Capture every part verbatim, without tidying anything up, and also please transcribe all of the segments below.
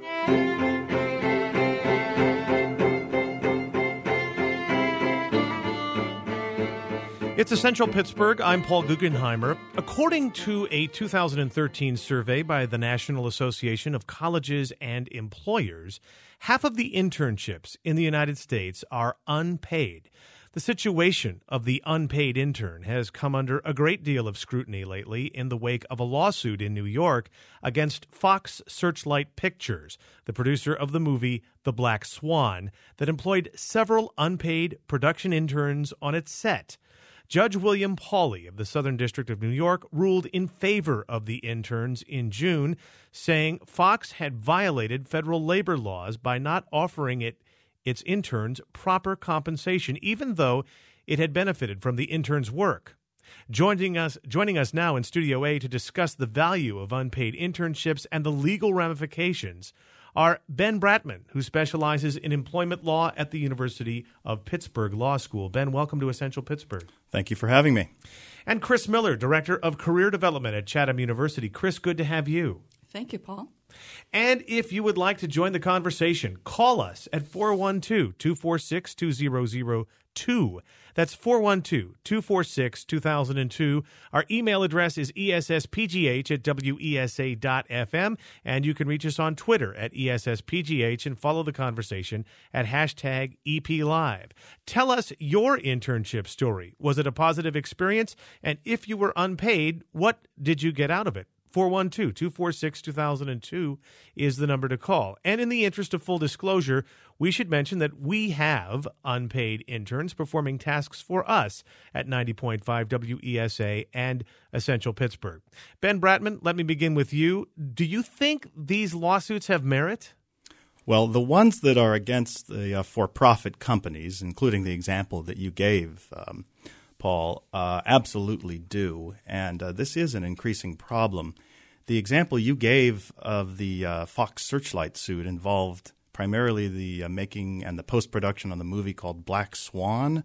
It's Essential Pittsburgh. I'm Paul Guggenheimer. According to a two thousand thirteen survey by the National Association of Colleges and Employers, half of the internships in the United States are unpaid. The situation of the unpaid intern has come under a great deal of scrutiny lately in the wake of a lawsuit in New York against Fox Searchlight Pictures, the producer of the movie The Black Swan, that employed several unpaid production interns on its set. Judge William Pauley of the Southern District of New York ruled in favor of the interns in June, saying Fox had violated federal labor laws by not offering it its interns proper compensation, even though it had benefited from the interns' work. Joining us, joining us now in Studio A to discuss the value of unpaid internships and the legal ramifications are Ben Bratman, who specializes in employment law at the University of Pittsburgh Law School. Ben, welcome to Essential Pittsburgh. Thank you for having me. And Chris Miller, Director of Career Development at Chatham University. Chris, good to have you. Thank you, Paul. And if you would like to join the conversation, call us at four one two, two four six, two zero zero two. That's four one two, two four six, two thousand two. Our email address is E S S P G H at W E S A dot F M, and you can reach us on Twitter at E S S P G H and follow the conversation at hashtag E P Live. Tell us your internship story. Was it a positive experience? And if you were unpaid, what did you get out of it? four one two, two four six, two thousand two is the number to call. And in the interest of full disclosure, we should mention that we have unpaid interns performing tasks for us at ninety point five W E S A and Essential Pittsburgh. Ben Bratman, let me begin with you. Do you think these lawsuits have merit? Well, the ones that are against the uh, for-profit companies, including the example that you gave, um, Paul, uh, absolutely do. And uh, this is an increasing problem. The example you gave of the uh, Fox Searchlight suit involved primarily the uh, making and the post-production on the movie called Black Swan.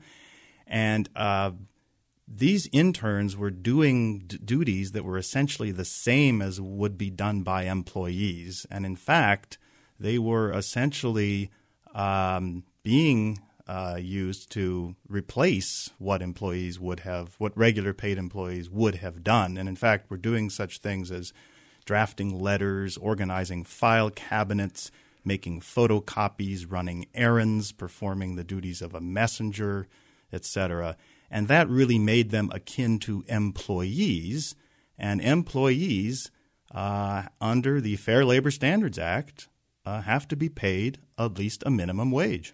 And uh, these interns were doing d- duties that were essentially the same as would be done by employees. And in fact, they were essentially um, being Uh, used to replace what employees would have, what regular paid employees would have done. And in fact, we're doing such things as drafting letters, organizing file cabinets, making photocopies, running errands, performing the duties of a messenger, et cetera. And that really made them akin to employees. And employees, uh, under the Fair Labor Standards Act, uh, have to be paid at least a minimum wage.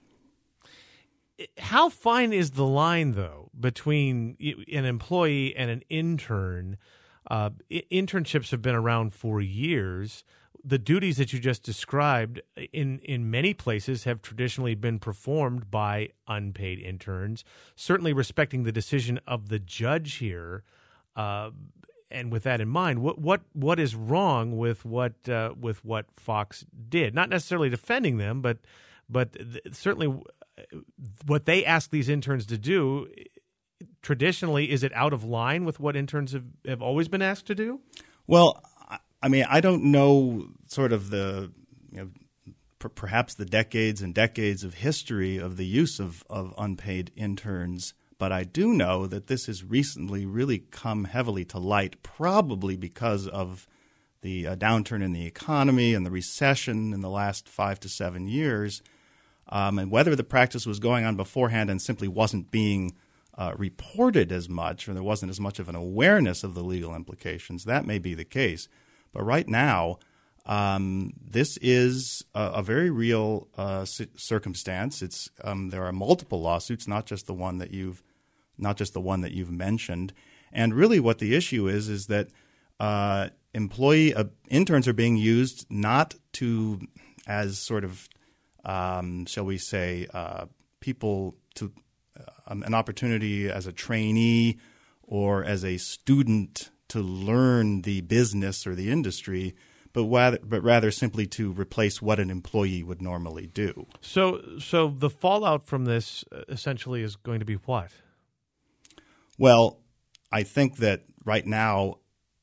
How fine is the line, though, between an employee and an intern? Uh, internships have been around for years. The duties that you just described in, in many places have traditionally been performed by unpaid interns, certainly respecting the decision of the judge here. Uh, and with that in mind, what what what is wrong with what uh, with what Fox did? Not necessarily defending them, but but th- certainly what they ask these interns to do, traditionally, is it out of line with what interns have, have always been asked to do? Well, I mean, I don't know sort of the, you know, per- perhaps the decades and decades of history of the use of, of unpaid interns, but I do know that this has recently really come heavily to light, probably because of the uh, downturn in the economy and the recession in the last five to seven years. Um, and whether the practice was going on beforehand and simply wasn't being uh, reported as much, or there wasn't as much of an awareness of the legal implications, that may be the case. But right now, um, this is a, a very real uh, circumstance. It's um, there are multiple lawsuits, not just the one that you've, not just the one that you've mentioned. And really, what the issue is is that uh, employee uh, interns are being used not to as sort of Um, shall we say, uh, people to um, an opportunity as a trainee or as a student to learn the business or the industry, but rather, but rather simply to replace what an employee would normally do. So, so the fallout from this essentially is going to be what? Well, I think that right now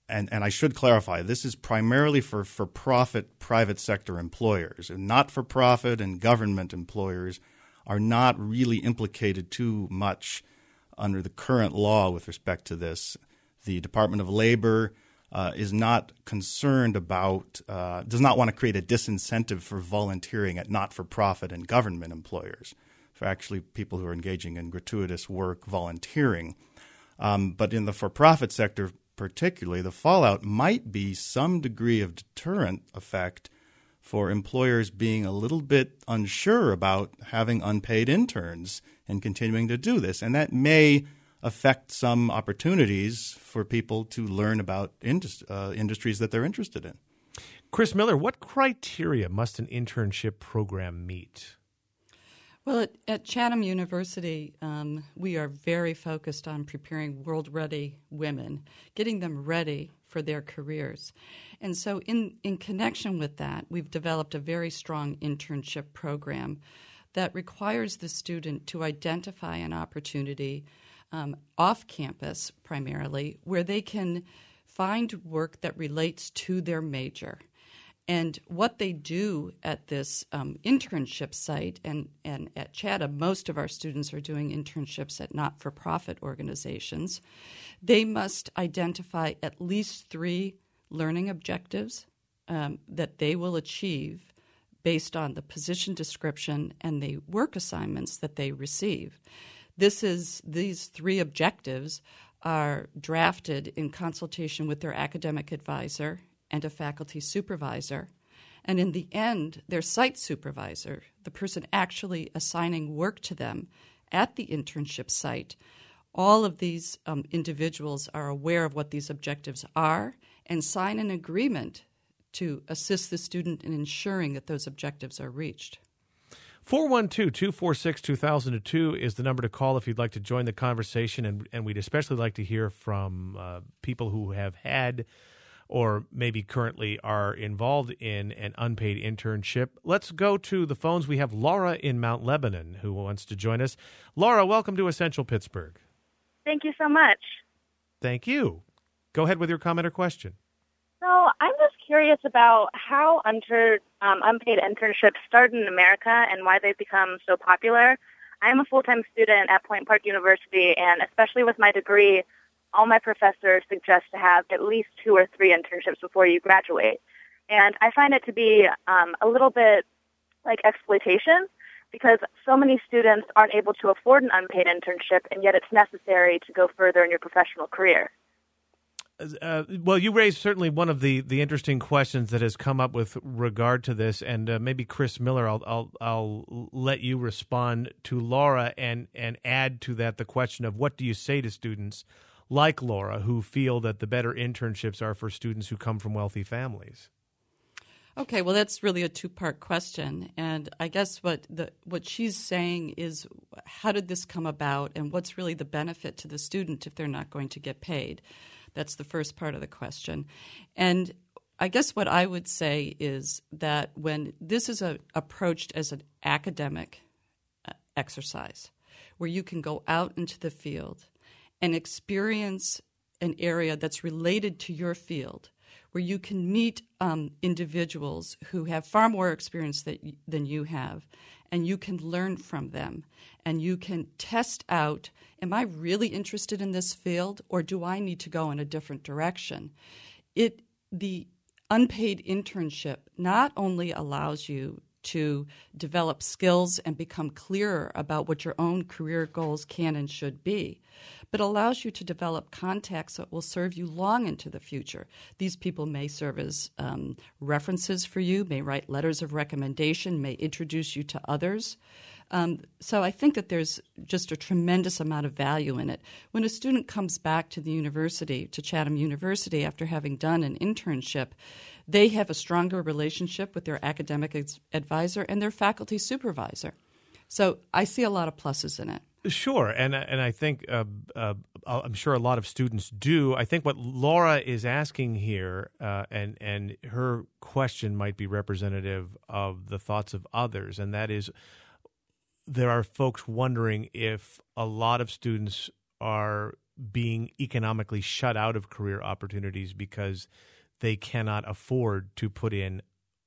and, and I should clarify, this is primarily for for-profit private sector employers. And not-for-profit and government employers are not really implicated too much under the current law with respect to this. The Department of Labor uh, is not concerned about, uh, does not want to create a disincentive for volunteering at not-for-profit and government employers, for actually people who are engaging in gratuitous work volunteering. Um, but in the for-profit sector particularly, the fallout might be some degree of deterrent effect for employers being a little bit unsure about having unpaid interns and continuing to do this. And that may affect some opportunities for people to learn about indus- uh, industries that they're interested in. Chris Miller, what criteria must an internship program meet? Well, at, at Chatham University, um, we are very focused on preparing world-ready women, getting them ready for their careers. And so in, in connection with that, we've developed a very strong internship program that requires the student to identify an opportunity um, off campus primarily where they can find work that relates to their major. And what they do at this um, internship site, and, and at Chatham, most of our students are doing internships at not-for-profit organizations. They must identify at least three learning objectives um, that they will achieve based on the position description and the work assignments that they receive. This is these three objectives are drafted in consultation with their academic advisor and a faculty supervisor. And in the end, their site supervisor, the person actually assigning work to them at the internship site, all of these um, individuals are aware of what these objectives are and sign an agreement to assist the student in ensuring that those objectives are reached. four one two, two four six, two thousand two is the number to call if you'd like to join the conversation, and, and we'd especially like to hear from uh, people who have had or maybe currently are involved in an unpaid internship. Let's go to the phones. We have Laura in Mount Lebanon who wants to join us. Laura, welcome to Essential Pittsburgh. Thank you so much. Thank you. Go ahead with your comment or question. So I'm just curious about how under, um, unpaid internships started in America and why they've become so popular. I am a full-time student at Point Park University, and especially with my degree, all my professors suggest to have at least two or three internships before you graduate. And I find it to be um, a little bit like exploitation because so many students aren't able to afford an unpaid internship, and yet it's necessary to go further in your professional career. Uh, well, you raised certainly one of the, the interesting questions that has come up with regard to this, and uh, maybe Chris Miller, I'll, I'll I'll let you respond to Laura and, and add to that the question of what do you say to students like Laura who feel that the better internships are for students who come from wealthy families? Okay, well, that's really a two-part question, and I guess what the what she's saying is how did this come about, and what's really the benefit to the student if they're not going to get paid? That's the first part of the question. And I guess what I would say is that when this is a, approached as an academic uh, exercise where you can go out into the field and experience an area that's related to your field, where you can meet um, individuals who have far more experience that, than you have, and you can learn from them, and you can test out, am I really interested in this field, or do I need to go in a different direction? It the unpaid internship not only allows you to develop skills and become clearer about what your own career goals can and should be, but allows you to develop contacts that will serve you long into the future. These people may serve as um, references for you, may write letters of recommendation, may introduce you to others. Um, so I think that there's just a tremendous amount of value in it. When a student comes back to the university, to Chatham University, after having done an internship, they have a stronger relationship with their academic ex- advisor and their faculty supervisor. So I see a lot of pluses in it. Sure, and and I think uh, uh, I'm sure a lot of students do. I think what Laura is asking here, uh, and and her question might be representative of the thoughts of others, and that is, there are folks wondering if a lot of students are being economically shut out of career opportunities because they cannot afford to put in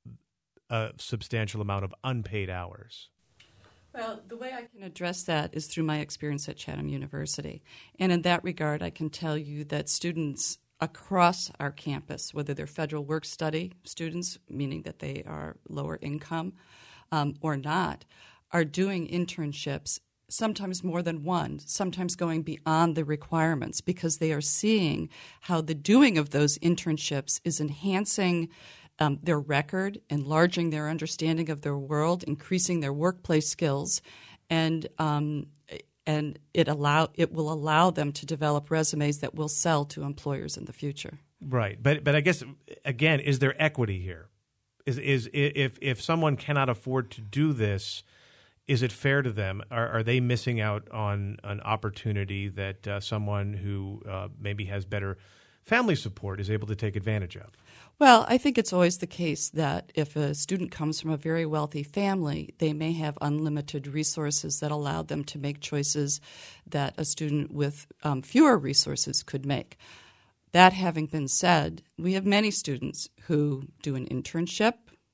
a substantial amount of unpaid hours? Well, the way I can address that is through my experience at Chatham University. And in that regard, I can tell you that students across our campus, whether they're federal work-study students, meaning that they are lower income um, or not, are doing internships, sometimes more than one, sometimes going beyond the requirements, because they are seeing how the doing of those internships is enhancing um, their record, enlarging their understanding of their world, increasing their workplace skills, and um, and it allow it will allow them to develop resumes that will sell to employers in the future. Right, but but I guess again, is there equity here? Is is if if someone cannot afford to do this, is it fair to them? Are, are they missing out on an opportunity that uh, someone who uh, maybe has better family support is able to take advantage of? Well, I think it's always the case that if a student comes from a very wealthy family, they may have unlimited resources that allow them to make choices that a student with um, fewer resources could make. That having been said, we have many students who do an internship,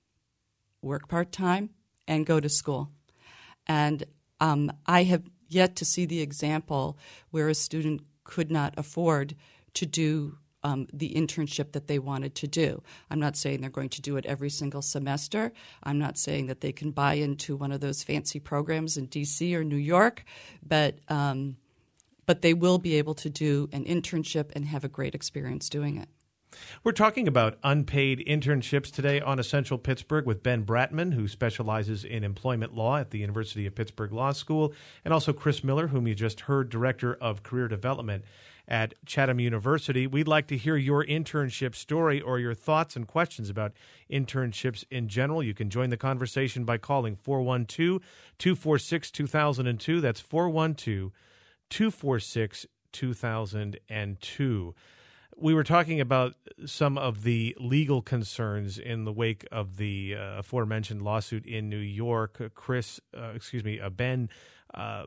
work part-time, and go to school. And um, I have yet to see the example where a student could not afford to do um, the internship that they wanted to do. I'm not saying they're going to do it every single semester. I'm not saying that they can buy into one of those fancy programs in D C or New York, but um, but they will be able to do an internship and have a great experience doing it. We're talking about unpaid internships today on Essential Pittsburgh with Ben Bratman, who specializes in employment law at the University of Pittsburgh Law School, and also Chris Miller, whom you just heard, Director of Career Development at Chatham University. We'd like to hear your internship story or your thoughts and questions about internships in general. You can join the conversation by calling four one two, two four six, two thousand two. That's four one two, two four six, two thousand two. We were talking about some of the legal concerns in the wake of the uh, aforementioned lawsuit in New York. Uh, Chris, uh, excuse me, uh, Ben, uh,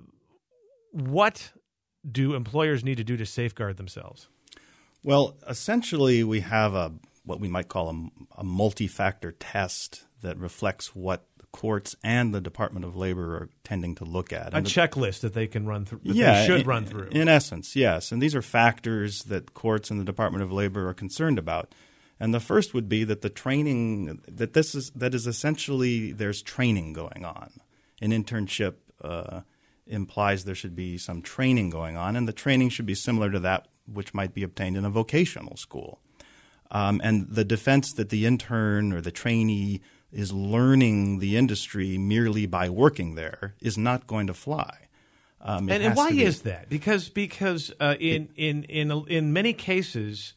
what do employers need to do to safeguard themselves? Well, essentially, we have a what we might call a, a multi-factor test that reflects what the courts and the Department of Labor are tending to look at. A and checklist that they can run through, that yeah, they should in, run through. In essence, yes. And these are factors that courts and the Department of Labor are concerned about. And the first would be that the training that this is that is essentially there's training going on. An internship uh, implies there should be some training going on, and the training should be similar to that which might be obtained in a vocational school. Um, and the defense that the intern or the trainee is learning the industry merely by working there is not going to fly. Um, and, and why is that? Because because uh, in, in in in many cases,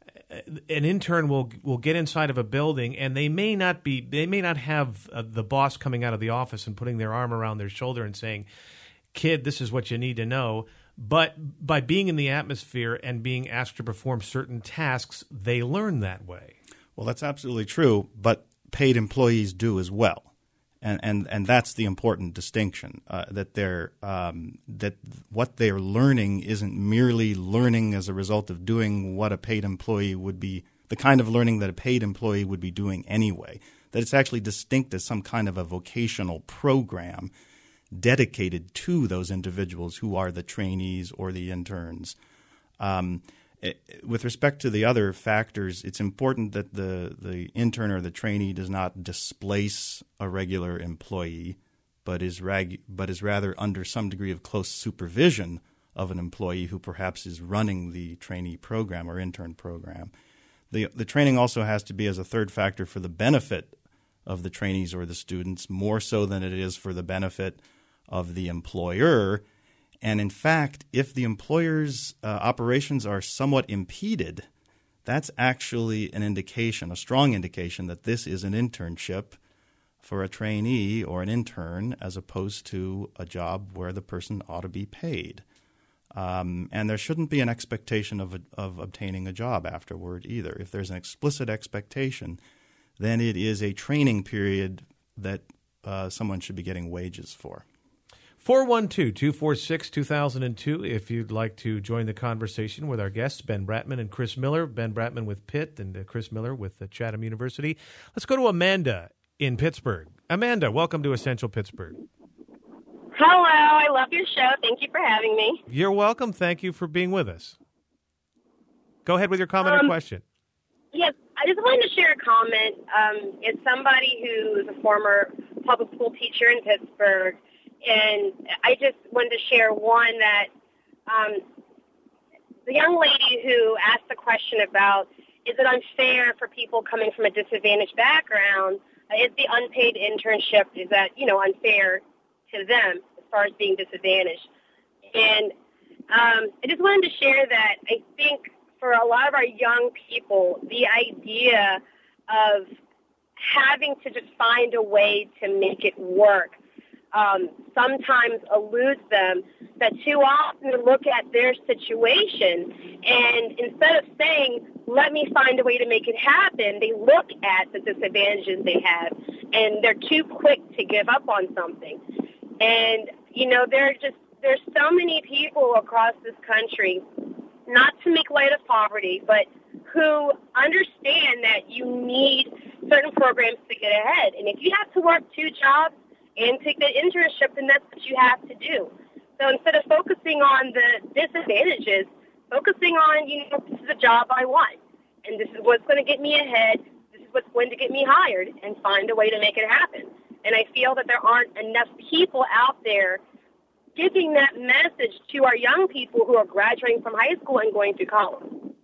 an intern will will get inside of a building, and they may not be they may not have uh, the boss coming out of the office and putting their arm around their shoulder and saying, "Kid, this is what you need to know." But by being in the atmosphere and being asked to perform certain tasks, they learn that way. Well, that's absolutely true, but paid employees do as well. And and, and that's the important distinction, uh, that they're um, that what they're learning isn't merely learning as a result of doing what a paid employee would be, the kind of learning that a paid employee would be doing anyway, that it's actually distinct as some kind of a vocational program dedicated to those individuals who are the trainees or the interns. Um, it, with respect to the other factors, it's important that the, the intern or the trainee does not displace a regular employee, but is rag, but is rather under some degree of close supervision of an employee who perhaps is running the trainee program or intern program. The, the training also has to be as a third factor for the benefit of the trainees or the students, more so than it is for the benefit of the employer. And in fact, if the employer's uh, operations are somewhat impeded, that's actually an indication, a strong indication that this is an internship for a trainee or an intern as opposed to a job where the person ought to be paid. Um, and there shouldn't be an expectation of, a, of obtaining a job afterward either. If there's an explicit expectation, then it is a training period that uh, someone should be getting wages for. four one two, two four six, two thousand two if you'd like to join the conversation with our guests, Ben Bratman and Chris Miller. Ben Bratman with Pitt and uh, Chris Miller with uh, Chatham University. Let's go to Amanda in Pittsburgh. Amanda, welcome to Essential Pittsburgh. Hello, I love your show. Thank you for having me. You're welcome. Thank you for being with us. Go ahead with your comment um, or question. Yes, I just wanted to share a comment. Um, it's somebody who is a former public school teacher in Pittsburgh, and I just wanted to share one that um, the young lady who asked the question about, is it unfair for people coming from a disadvantaged background? Uh, is the unpaid internship, is that, you know, unfair to them as far as being disadvantaged? And um, I just wanted to share that I think for a lot of our young people, the idea of having to just find a way to make it work um, sometimes eludes them, that too often they look at their situation and instead of saying, let me find a way to make it happen, they look at the disadvantages they have and they're too quick to give up on something. And, you know, there are just, there's so many people across this country, not to make light of poverty, but who understand that you need certain programs to get ahead. And if you have to work two jobs and take the internship, then that's what you have to do. So instead of focusing on the disadvantages, focusing on, you know, this is a job I want, and this is what's going to get me ahead, this is what's going to get me hired, and find a way to make it happen. And I feel that there aren't enough people out there giving that message to our young people who are graduating from high school and going to college.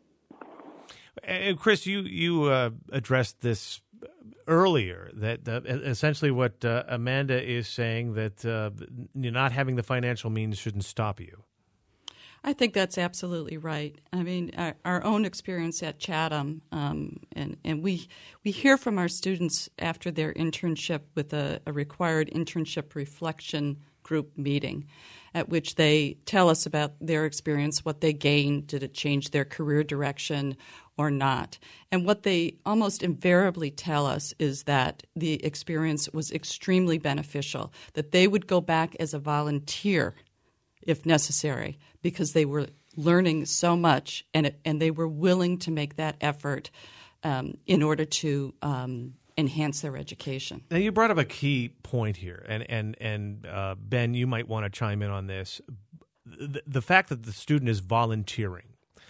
And Chris, you you uh, addressed this earlier, that uh, essentially what uh, Amanda is saying, that uh, not having the financial means shouldn't stop you. I think that's absolutely right. I mean, our, our own experience at Chatham, um, and, and we we hear from our students after their internship with a, a required internship reflection group meeting, at which they tell us about their experience, what they gained, did it change their career direction or not. And what they almost invariably tell us is that the experience was extremely beneficial, that they would go back as a volunteer if necessary, because they were learning so much and it, and they were willing to make that effort um, in order to um, enhance their education. Now, you brought up a key point here, and and and uh, Ben, you might want to chime in on this. The, the fact that the student is volunteering.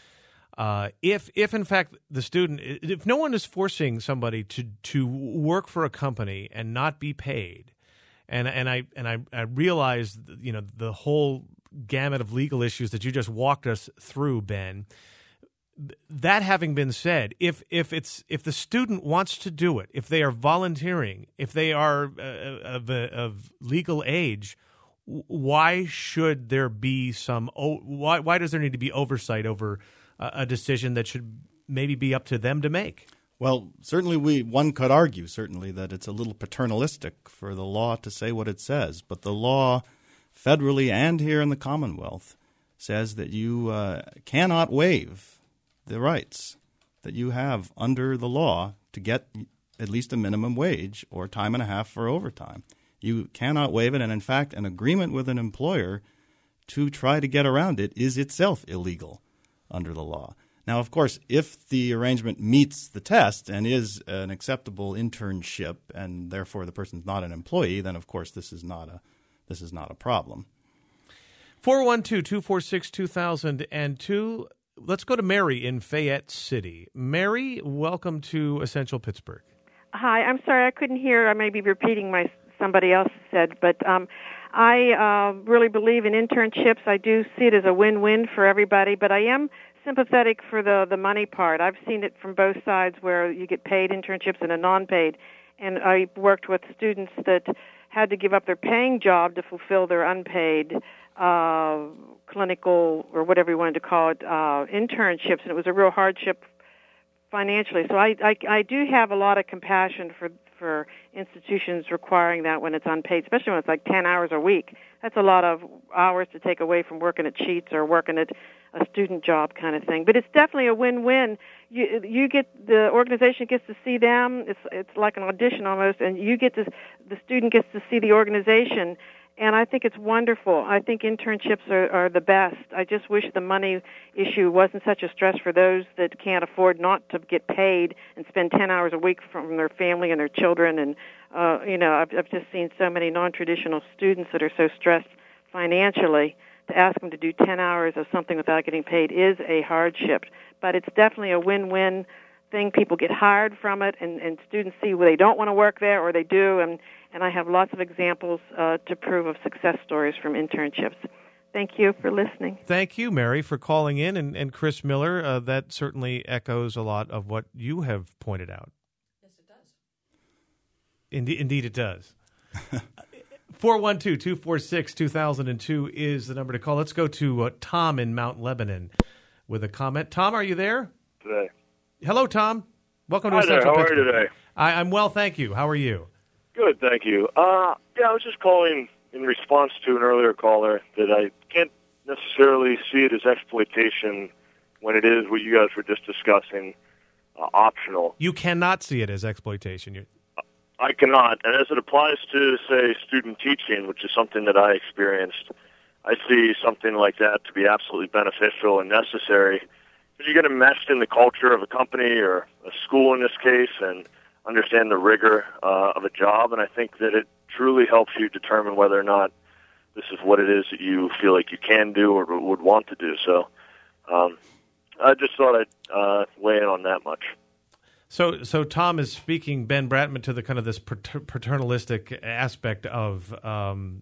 Uh, if if in fact the student, if no one is forcing somebody to to work for a company and not be paid, and and I and I, I realize, you know, the whole gamut of legal issues that you just walked us through, Ben. That having been said, if if it's if the student wants to do it, if they are volunteering, if they are uh, of, uh, of legal age, why should there be some? Why why does there need to be oversight over uh, a decision that should maybe be up to them to make? Well, certainly we one could argue certainly that it's a little paternalistic for the law to say what it says, but the law, federally and here in the Commonwealth, says that you uh, cannot waive the rights that you have under the law to get at least a minimum wage or time and a half for overtime. You cannot waive it, and in fact, an agreement with an employer to try to get around it is itself illegal under the law. Now, of course, if the arrangement meets the test and is an acceptable internship and therefore the person's not an employee, then of course this is not a this is not a problem. four one two, two four six, two thousand two. Let's go to Mary in Fayette City. Mary, welcome to Essential Pittsburgh. Hi, I'm sorry I couldn't hear. I may be repeating my somebody else said, but um, I uh, really believe in internships. I do see it as a win-win for everybody, but I am sympathetic for the the money part. I've seen it from both sides, where you get paid internships and a non-paid, and I worked with students that had to give up their paying job to fulfill their unpaid uh, clinical, or whatever you wanted to call it, uh, internships, and it was a real hardship financially. So I, I, I do have a lot of compassion for for institutions requiring that when it's unpaid, especially when it's like ten hours a week. That's a lot of hours to take away from working at Sheetz or working at a student job kind of thing. But it's definitely a win-win. You you get, the organization gets to see them. It's it's like an audition almost, and you get to, the student gets to see the organization, And I think it's wonderful. I think internships are, are the best. I just wish the money issue wasn't such a stress for those that can't afford not to get paid and spend ten hours a week from their family and their children. And, uh, you know, I've, I've just seen so many non-traditional students that are so stressed financially. To ask them to do ten hours of something without getting paid is a hardship. But it's definitely a win-win thing. People get hired from it, and, and students see where they don't want to work there or they do, and And I have lots of examples uh, to prove of success stories from internships. Thank you for listening. Thank you, Mary, for calling in. And, and Chris Miller, uh, that certainly echoes a lot of what you have pointed out. Yes, it does. Indeed, indeed it does. four one two, two four six, two thousand two is the number to call. Let's go to uh, Tom in Mount Lebanon with a comment. Tom, are you there? Today. Hello, Tom. Welcome to Hi there. Essential How are Pittsburgh. you today? I, I'm well, thank you. How are you? Good, thank you. Uh, yeah, I was just calling in response to an earlier caller that I can't necessarily see it as exploitation when it is what you guys were just discussing, uh, optional. You cannot see it as exploitation. You're... I cannot. And as it applies to, say, student teaching, which is something that I experienced, I see something like that to be absolutely beneficial and necessary. Because you get enmeshed in the culture of a company or a school in this case and understand the rigor uh, of a job, and I think that it truly helps you determine whether or not this is what it is that you feel like you can do or would want to do. So um, I just thought I'd uh, weigh in on that much. So, so Tom is speaking, Ben Bratman, to the kind of this paternalistic aspect of um,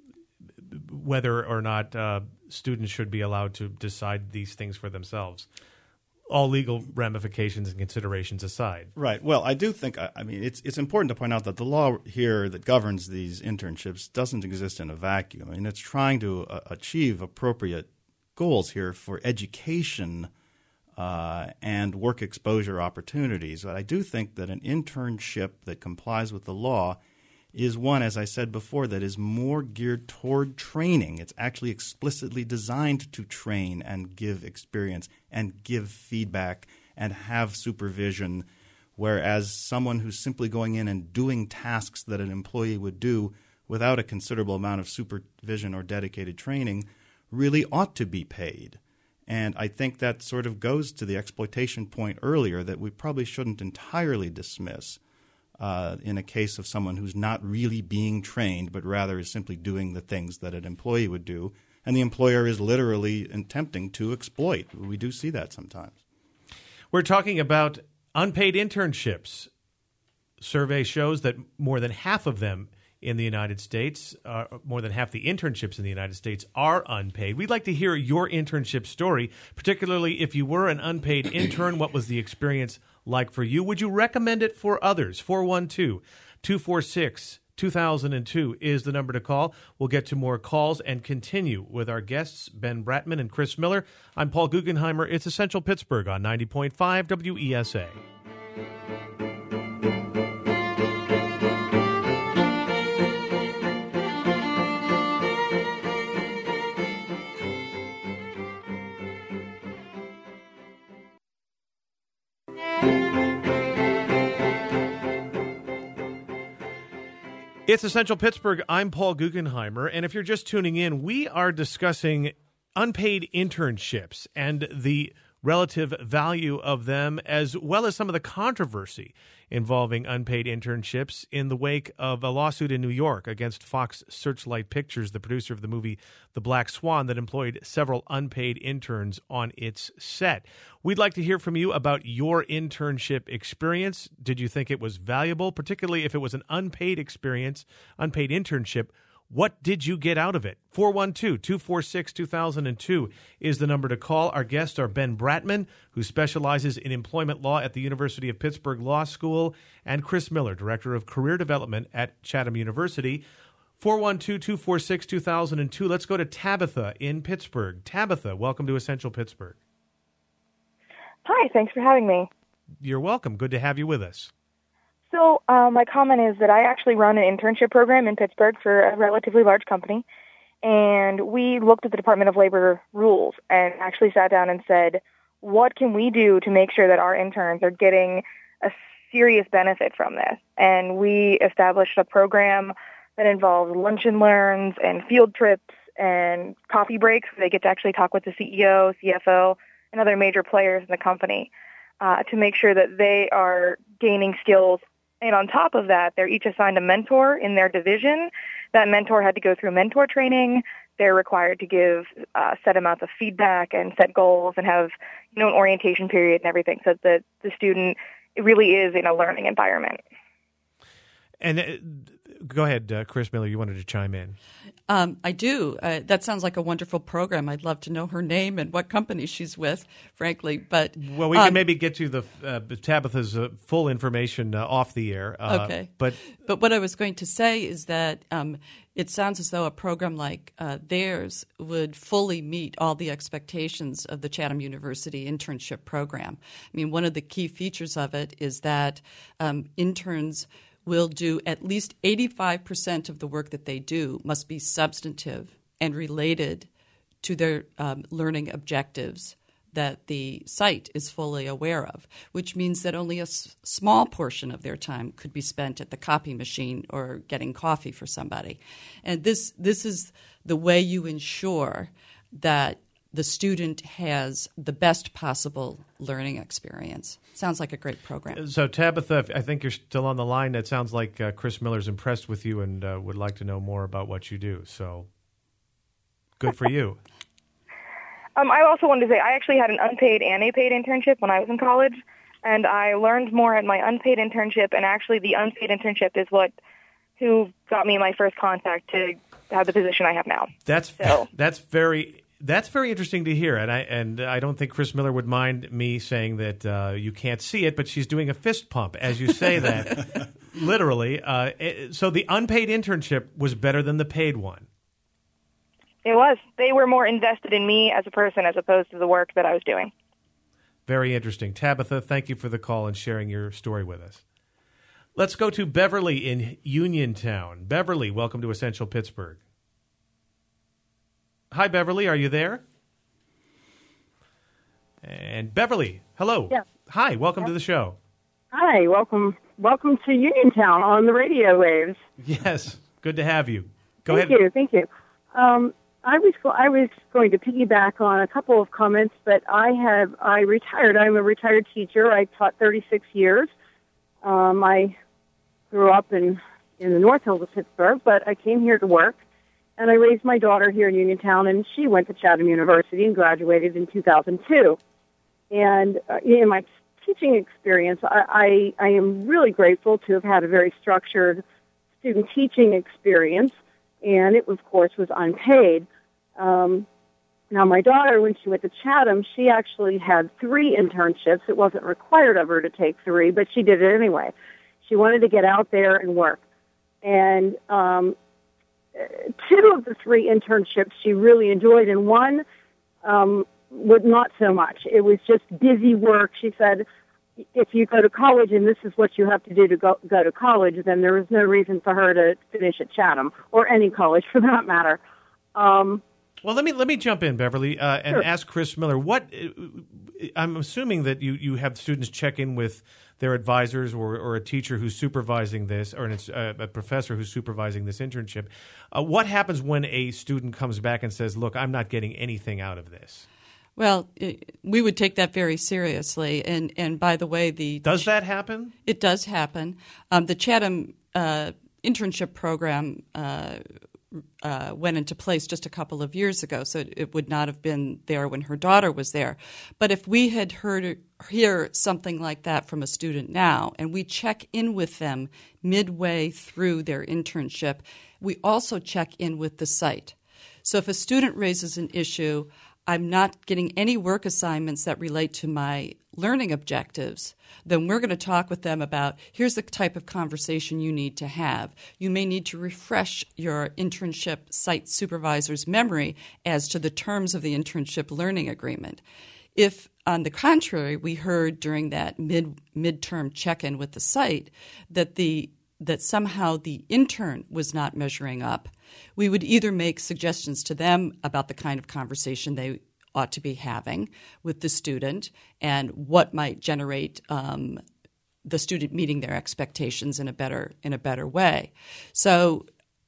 whether or not uh, students should be allowed to decide these things for themselves. All legal ramifications and considerations aside. Right. Well, I do think, I mean, it's it's important to point out that the law here that governs these internships doesn't exist in a vacuum. I mean, it's trying to uh, achieve appropriate goals here for education uh, and work exposure opportunities. But I do think that an internship that complies with the law is one, as I said before, that is more geared toward training. It's actually explicitly designed to train and give experience and give feedback and have supervision, whereas someone who's simply going in and doing tasks that an employee would do without a considerable amount of supervision or dedicated training really ought to be paid. And I think that sort of goes to the exploitation point earlier that we probably shouldn't entirely dismiss. Uh, in a case of someone who's not really being trained, but rather is simply doing the things that an employee would do, and the employer is literally attempting to exploit. We do see that sometimes. We're talking about unpaid internships. Survey shows that more than half of them in the United States, uh, more than half the internships in the United States are unpaid. We'd like to hear your internship story, particularly if you were an unpaid intern. What was the experience like for you? Would you recommend it for others? four one two, two four six, two thousand two is the number to call. We'll get to more calls and continue with our guests, Ben Bratman and Chris Miller. I'm Paul Guggenheimer. It's Essential Pittsburgh on ninety point five W E S A. It's Essential Pittsburgh. I'm Paul Guggenheimer, and if you're just tuning in, we are discussing unpaid internships and the relative value of them, as well as some of the controversy involving unpaid internships in the wake of a lawsuit in New York against Fox Searchlight Pictures, the producer of the movie The Black Swan, that employed several unpaid interns on its set. We'd like to hear from you about your internship experience. Did you think it was valuable, particularly if it was an unpaid experience, unpaid internship? What did you get out of it? four one two, two four six, two thousand two is the number to call. Our guests are Ben Bratman, who specializes in employment law at the University of Pittsburgh Law School, and Chris Miller, Director of Career Development at Chatham University. four one two, two four six, two thousand two. Let's go to Tabitha in Pittsburgh. Tabitha, welcome to Essential Pittsburgh. Hi, thanks for having me. You're welcome. Good to have you with us. So uh, my comment is that I actually run an internship program in Pittsburgh for a relatively large company, and we looked at the Department of Labor rules and actually sat down and said, what can we do to make sure that our interns are getting a serious benefit from this? And we established a program that involves lunch and learns and field trips and coffee breaks where they get to actually talk with the C E O, C F O, and other major players in the company uh, to make sure that they are gaining skills. And on top of that, they're each assigned a mentor in their division. That mentor had to go through mentor training. They're required to give uh, set amounts of feedback and set goals and have, you know, an orientation period and everything, so that the student really is in a learning environment. And uh, go ahead, uh, Chris Miller, you wanted to chime in. Um, I do. Uh, that sounds like a wonderful program. I'd love to know her name and what company she's with, frankly. But well, we um, can maybe get to the uh, Tabitha's uh, full information uh, off the air. Uh, okay. But but what I was going to say is that um, it sounds as though a program like uh, theirs would fully meet all the expectations of the Chatham University internship program. I mean, one of the key features of it is that um, interns will do at least eighty-five percent of the work that they do must be substantive and related to their um, learning objectives that the site is fully aware of, which means that only a s- small portion of their time could be spent at the copy machine or getting coffee for somebody. And this this is the way you ensure that the student has the best possible learning experience. Sounds like a great program. So, Tabitha, I think you're still on the line. It sounds like uh, Chris Miller's impressed with you and uh, would like to know more about what you do. So, good for you. Um, I also wanted to say I actually had an unpaid and a paid internship when I was in college, and I learned more at my unpaid internship, and actually the unpaid internship is what who got me my first contact to have the position I have now. That's so. that's very that's very interesting to hear, and I and I don't think Chris Miller would mind me saying that uh, you can't see it, but she's doing a fist pump as you say that, literally. Uh, it, so the unpaid internship was better than the paid one. It was. They were more invested in me as a person as opposed to the work that I was doing. Very interesting. Tabitha, thank you for the call and sharing your story with us. Let's go to Beverly in Uniontown. Beverly, welcome to Essential Pittsburgh. Hi, Beverly. Are you there? And Beverly, hello. Yeah. Hi, welcome yeah. to the show. Hi, welcome welcome to Uniontown on the radio waves. Yes, good to have you. Go thank ahead. Thank you, thank you. Um, I was I was going to piggyback on a couple of comments, but I have I retired. I'm a retired teacher. I taught thirty-six years. Um, I grew up in in the North Hills of Pittsburgh, but I came here to work, and I raised my daughter here in Uniontown, and she went to Chatham University and graduated in two thousand two. And uh, in my teaching experience, I, I I am really grateful to have had a very structured student teaching experience. And it, of course, was unpaid. Um, now, my daughter, when she went to Chatham, she actually had three internships. It wasn't required of her to take three, but she did it anyway. She wanted to get out there and work. And um, two of the three internships she really enjoyed, and one um, was not so much. It was just busy work. She said, if you go to college and this is what you have to do to go, go to college, then there is no reason for her to finish at Chatham or any college for that matter. Um, well, let me let me jump in, Beverly, uh, and sure. ask Chris Miller. What I'm assuming that you, you have students check in with their advisors or, or a teacher who's supervising this, or an, uh, a professor who's supervising this internship. Uh, what happens when a student comes back and says, "Look, I'm not getting anything out of this"? Well, it, we would take that very seriously. And, and by the way, the does that happen? It does happen. Um, the Chatham uh, internship program uh, uh, went into place just a couple of years ago, so it, it would not have been there when her daughter was there. But if we had heard hear something like that from a student now, and we check in with them midway through their internship, we also check in with the site. So if a student raises an issue, I'm not getting any work assignments that relate to my learning objectives, then we're going to talk with them about, here's the type of conversation you need to have. You may need to refresh your internship site supervisor's memory as to the terms of the internship learning agreement. If, on the contrary, we heard during that mid midterm check-in with the site that the that somehow the intern was not measuring up, we would either make suggestions to them about the kind of conversation they ought to be having with the student and what might generate um, the student meeting their expectations in a better in a better way. So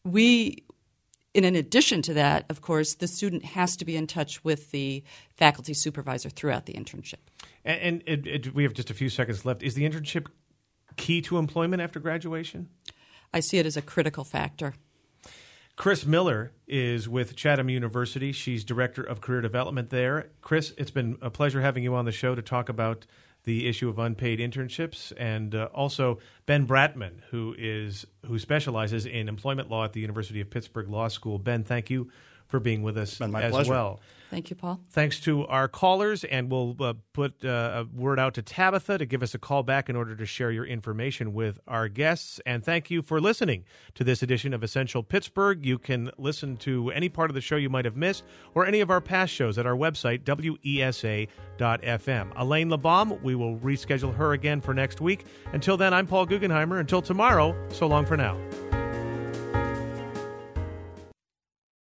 we, in addition to that, of course, the student has to be in touch with the faculty supervisor throughout the internship. And, and it, it, we have just a few seconds left. Is the internship key to employment after graduation? I see it as a critical factor. Chris Miller is with Chatham University. She's Director of Career Development there. Chris, it's been a pleasure having you on the show to talk about the issue of unpaid internships, and uh, also Ben Bratman, who is who specializes in employment law at the University of Pittsburgh Law School. Ben, thank you for being with us been my as pleasure. well. Thank you, Paul. Thanks to our callers, and we'll uh, put uh, a word out to Tabitha to give us a call back in order to share your information with our guests. And thank you for listening to this edition of Essential Pittsburgh. You can listen to any part of the show you might have missed or any of our past shows at our website, W E S A dot F M. Elaine LeBaum, we will reschedule her again for next week. Until then, I'm Paul Guggenheimer. Until tomorrow, so long for now.